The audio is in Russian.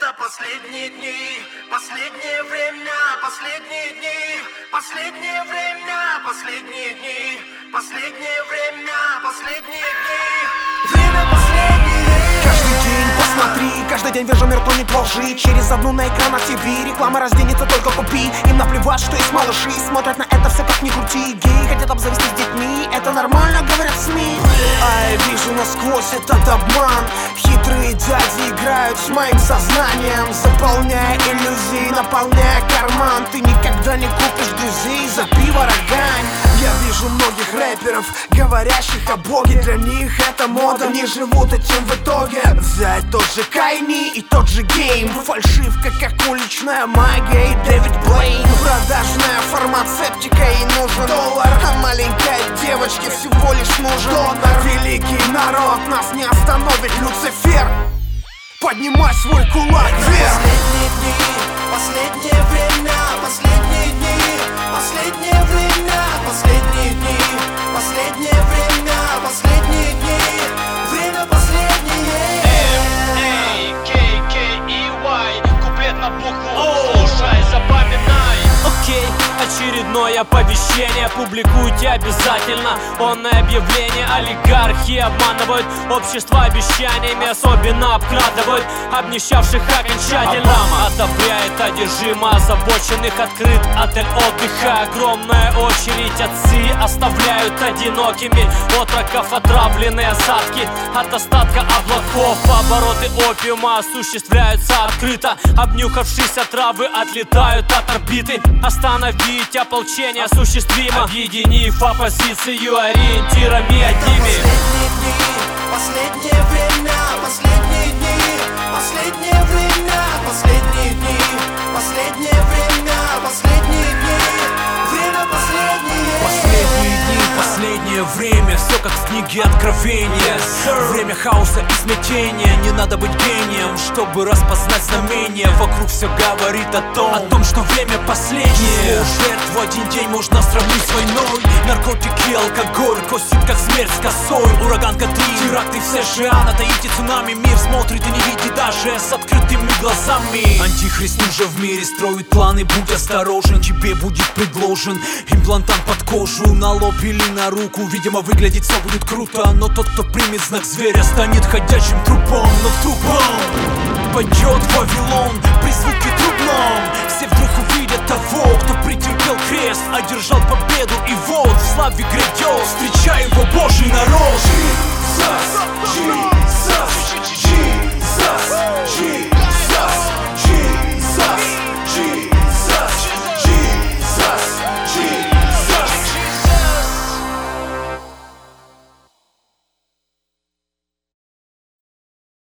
Это последние дни, последнее время, последние дни, последнее время, последние дни, последнее время, последние дни, время последнее. Каждый день посмотри, каждый день вижу мир тонет во лжи. Через одну на экранах TV реклама разденется, только купи. Им наплевать, что есть малыши, смотрят на это все как ни крути. Геи хотят обзавестись детьми, это нормально, говорят СМИ. А я вижу насквозь этот обман. Хитрые дяди играют с моим сознанием, заполняя иллюзии, наполняя карман. Ты никогда не купишь друзей за пиво Рогань. Я вижу многих рэперов, говорящих о Боге. Для них это мода, не живут этим в итоге. Взять тот же Кайни и тот же Гейм. Фальшивка, как уличная магия и Дэвид Блейн. Продажная фармацевтика, и нужен доллар. А маленькой девочке всего лишь нужен донор. Великий народ, нас не остановит, Люцифер. Поднимай свой кулак вверх. Последние дни, последнее время, последние дни, последнее время, последние дни, последнее время, последние дни, время последнее. K-K-E-Y, куплет на букву, слушай, запоминай. Окей, очередное оповещение публикуйте обязательно. Онное объявление: олигархи обманывают общество обещаниями, особенно обкрадывают обнищавших окончательно. Обама одобряет одержимо озабоченных, открыт отель отдыха. Огромная очередь, отцы оставляют одинокими отроков, отравленные осадки от остатка облаков. Обороты опиума осуществляются открыто, обнюхавшись отравы отлетают от орбиты. Остановить ополчение осуществимо, объединив оппозицию ориентирами одними. Последние дни, последнее время, последние дни, последнее время, последние дни, последнее время, последние дни, время последнее. Последние дни, последнее время, все как в книге Откровения. Время хаоса и смятения, не надо быть гением, чтобы распознать знамения. Вокруг все говорит о том, что время последнее. Жертв в один день можно сравнить с войной. Наркотики, алкоголь, косит как смерть с косой. Ураган Катрин, теракты в США, на Таити цунами. Мир смотрит и не видит даже с открытыми глазами. Антихрист уже в мире строит планы, будь осторожен. Тебе будет предложен имплантант под кожу, на лоб или на руку. Видимо, выглядеть все будет круто, но тот, кто примет знак зверя, станет ходячим трупом. Но в трупом пойдет Вавилон при звуке трубном. Все вдруг увидят того, кто претерпел крест, одержал победу, и вот в славе грядет. Встречай его, Божий народ. Jesus, Jesus, Jesus, Jesus.